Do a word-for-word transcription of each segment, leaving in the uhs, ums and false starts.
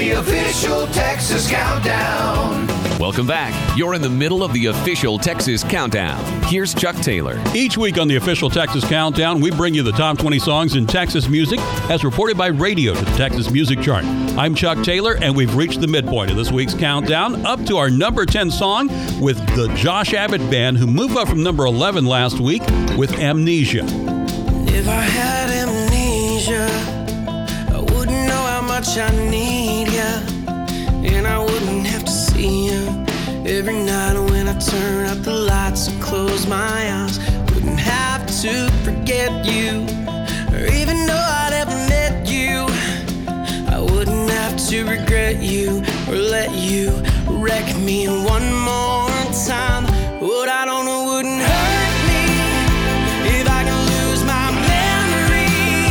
the official Texas Countdown. Welcome back. You're in the middle of the official Texas Countdown. Here's Chuck Taylor. Each week on the official Texas Countdown, we bring you the top twenty songs in Texas music as reported by radio to the Texas Music Chart. I'm Chuck Taylor, and we've reached the midpoint of this week's countdown, up to our number ten song with the Josh Abbott Band, who moved up from number eleven last week with Amnesia. If I had amnesia, I wouldn't know how much I need you, and I wouldn't have to see you every night when I turn out the lights and close my eyes. Wouldn't have to forget you, or even know I'd ever met you. I wouldn't have to regret you or let you wreck me one more time. What I don't know wouldn't hurt me if I can lose my memory.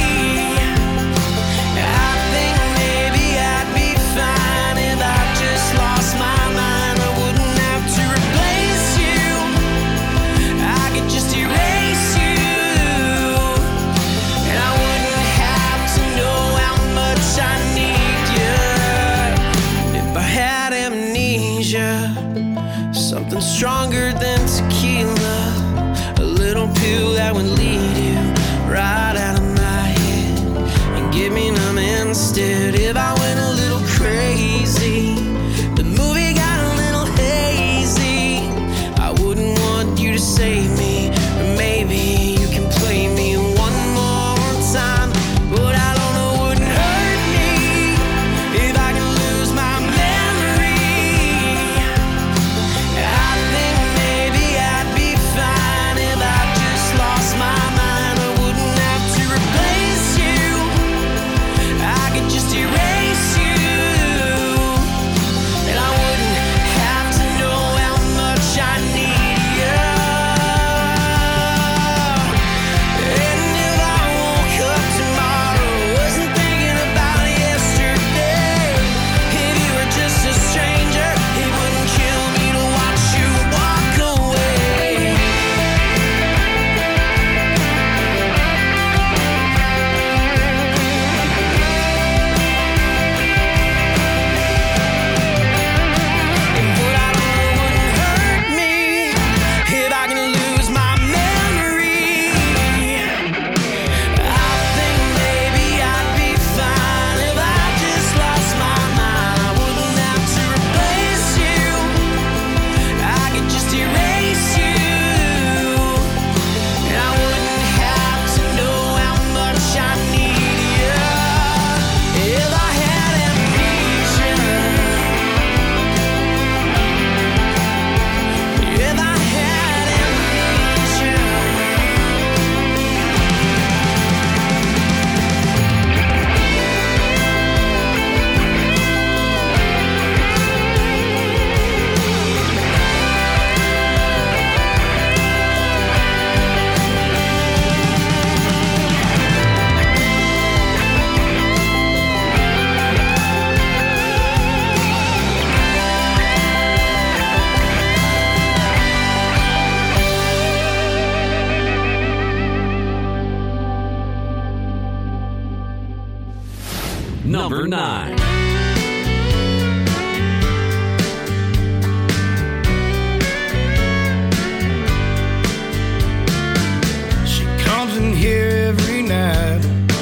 I think maybe I'd be fine if I just lost my mind. I wouldn't have to replace you, I could just erase you, and I wouldn't have to know how much I need you. If I had amnesia, something stronger than tequila, a little pill that would lead you right out of my head and give me numb instead. If I went a little crazy, the movie got a little hazy, I wouldn't want you to save me, or maybe you can play me one more time. But I don't know wouldn't hurt me if I can lose my memory. I think maybe I'd be fine if I just lost my mind. I wouldn't have to replace you, I could just erase you, and I wouldn't have to know how much I need you. And if I woke up tomorrow, wasn't thinking about yesterday, if you were just a stranger, it wouldn't kill me to watch you walk away. And what I don't know wouldn't hurt me if I can lose my memory. I think maybe I'd be fine if I just lost my mind. I wouldn't have to replace you, I could just erase you, and I wouldn't have to know how much I need you. If I had amnesia, if I had amnesia. Number nine. She comes in here every night,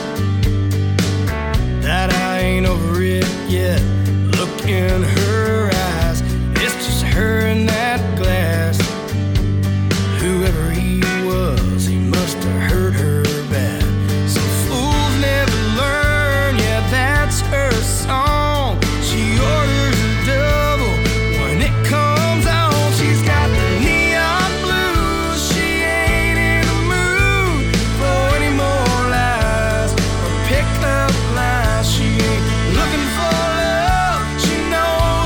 that I ain't over it yet. Look in her eyes, it's just her and that glass. Whoever he was, he must have hurt her bad. Some fools never learn, yeah, that's her song. She orders a double when it comes on. She's got the neon blues, she ain't in the mood for any more lies or pick up lines. She ain't looking for love, she knows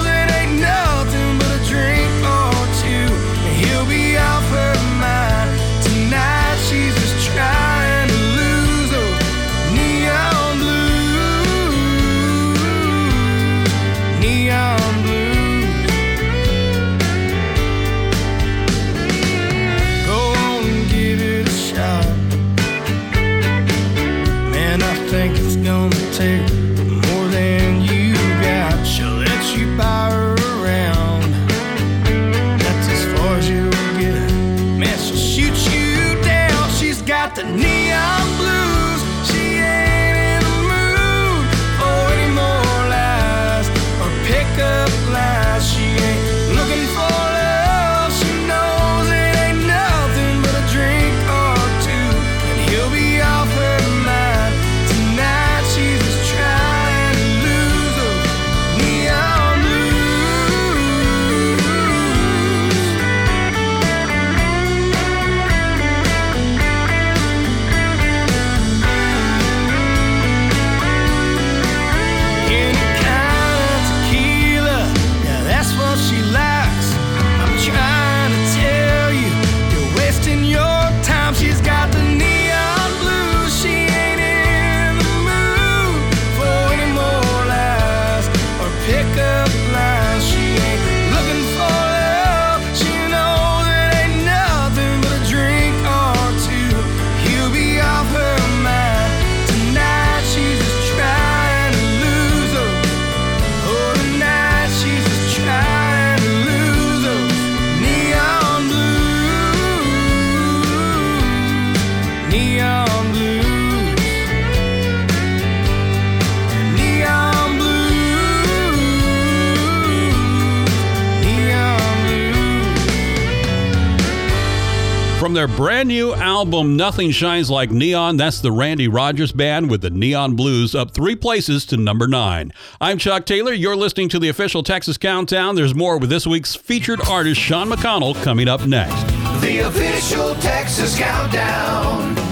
their brand new album, Nothing Shines Like Neon. That's the Randy Rogers Band with the Neon Blues, up three places to number nine. I'm Chuck Taylor. You're listening to the official Texas Countdown. There's more with this week's featured artist, Sean McConnell, coming up next. The official Texas Countdown.